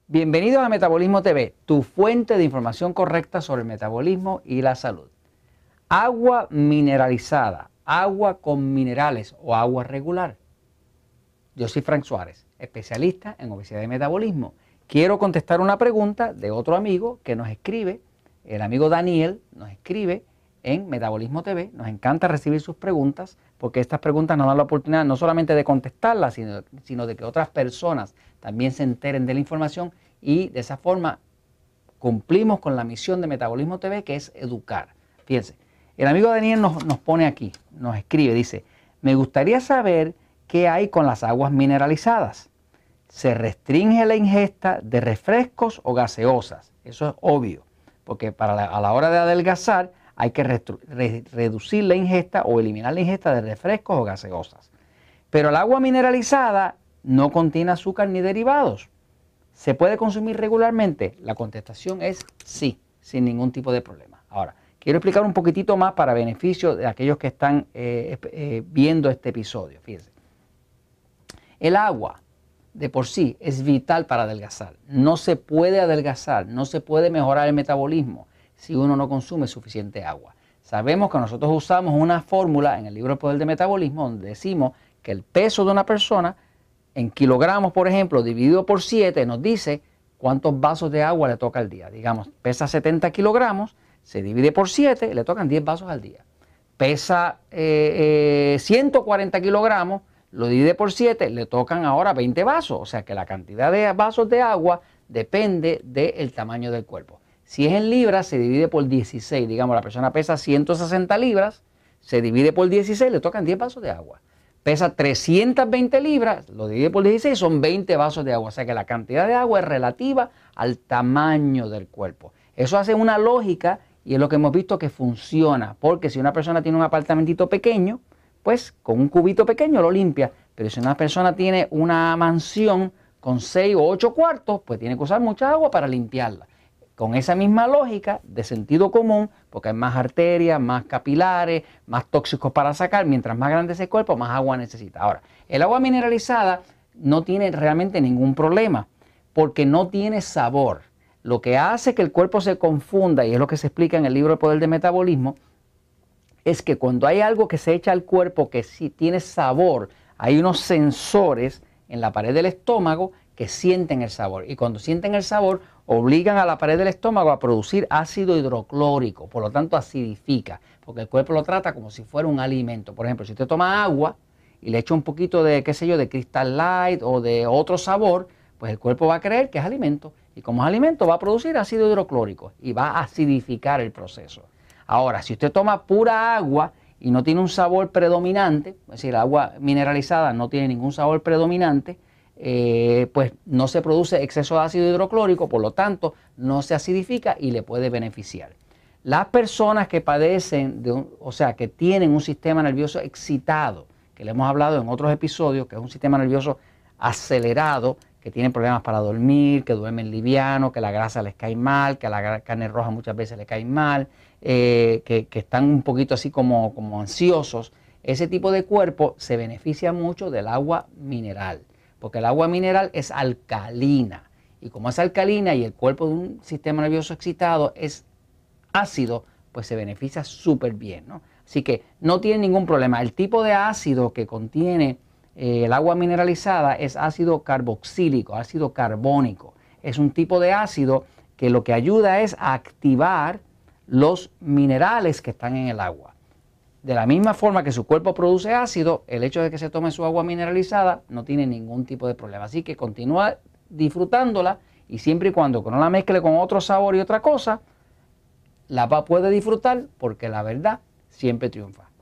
Bienvenidos a Metabolismo TV, tu fuente de información correcta sobre el metabolismo y la salud. Agua mineralizada, agua con minerales o agua regular. Yo soy Frank Suárez, especialista en obesidad y metabolismo. Quiero contestar una pregunta de otro amigo que nos escribe, el amigo Daniel nos escribe en Metabolismo TV. Nos encanta recibir sus preguntas porque estas preguntas nos dan la oportunidad no solamente de contestarlas, sino de que otras personas también se enteren de la información y de esa forma cumplimos con la misión de Metabolismo TV, que es educar. Fíjense, el amigo Daniel nos pone aquí, nos escribe, dice: me gustaría saber qué hay con las aguas mineralizadas. ¿Se restringe la ingesta de refrescos o gaseosas? Eso es obvio, porque a la hora de adelgazar hay que reducir la ingesta o eliminar la ingesta de refrescos o gaseosas. Pero el agua mineralizada no contiene azúcar ni derivados. ¿Se puede consumir regularmente? La contestación es sí, sin ningún tipo de problema. Ahora, quiero explicar un poquitito más para beneficio de aquellos que están viendo este episodio. Fíjense, el agua de por sí es vital para adelgazar. No se puede adelgazar, no se puede mejorar el metabolismo si uno no consume suficiente agua. Sabemos que nosotros usamos una fórmula en el libro El Poder del Metabolismo donde decimos que el peso de una persona en kilogramos, por ejemplo, dividido por 7, nos dice cuántos vasos de agua le toca al día. Digamos, pesa 70 kilogramos, se divide por 7, le tocan 10 vasos al día. Pesa 140 kilogramos, lo divide por 7, le tocan ahora 20 vasos. O sea que la cantidad de vasos de agua depende del tamaño del cuerpo. Si es en libras, se divide por 16. Digamos, la persona pesa 160 libras, se divide por 16, le tocan 10 vasos de agua. Pesa 320 libras, lo divide por 16, son 20 vasos de agua. O sea que la cantidad de agua es relativa al tamaño del cuerpo. Eso hace una lógica y es lo que hemos visto que funciona. Porque si una persona tiene un apartamentito pequeño, pues con un cubito pequeño lo limpia. Pero si una persona tiene una mansión con 6 o 8 cuartos, pues tiene que usar mucha agua para limpiarla. Con esa misma lógica de sentido común, porque hay más arterias, más capilares, más tóxicos para sacar, mientras más grande es el cuerpo, más agua necesita. Ahora, el agua mineralizada no tiene realmente ningún problema, porque no tiene sabor. Lo que hace que el cuerpo se confunda, y es lo que se explica en el libro El Poder del Metabolismo, es que cuando hay algo que se echa al cuerpo que sí tiene sabor, hay unos sensores en la pared del estómago que sienten el sabor. Y cuando sienten el sabor, obligan a la pared del estómago a producir ácido hidroclórico, por lo tanto acidifica, porque el cuerpo lo trata como si fuera un alimento. Por ejemplo, si usted toma agua y le echa un poquito de, qué sé yo, de Crystal Light o de otro sabor, pues el cuerpo va a creer que es alimento. Y como es alimento, va a producir ácido hidroclórico y va a acidificar el proceso. Ahora, si usted toma pura agua y no tiene un sabor predominante, es decir, el agua mineralizada no tiene ningún sabor predominante, pues no se produce exceso de ácido hidroclórico, por lo tanto no se acidifica y le puede beneficiar. Las personas que padecen o sea, que tienen un sistema nervioso excitado, que le hemos hablado en otros episodios, que es un sistema nervioso acelerado, que tienen problemas para dormir, que duermen liviano, que la grasa les cae mal, que la carne roja muchas veces les cae mal, que están un poquito así como ansiosos, ese tipo de cuerpo se beneficia mucho del agua mineral. Porque el agua mineral es alcalina y como es alcalina y el cuerpo de un sistema nervioso excitado es ácido, pues se beneficia súper bien, ¿no? Así que no tiene ningún problema. El tipo de ácido que contiene el agua mineralizada es ácido carboxílico, ácido carbónico. Es un tipo de ácido que lo que ayuda es a activar los minerales que están en el agua. De la misma forma que su cuerpo produce ácido, el hecho de que se tome su agua mineralizada no tiene ningún tipo de problema. Así que continúa disfrutándola y siempre y cuando no la mezcle con otro sabor y otra cosa, la puede disfrutar porque la verdad siempre triunfa.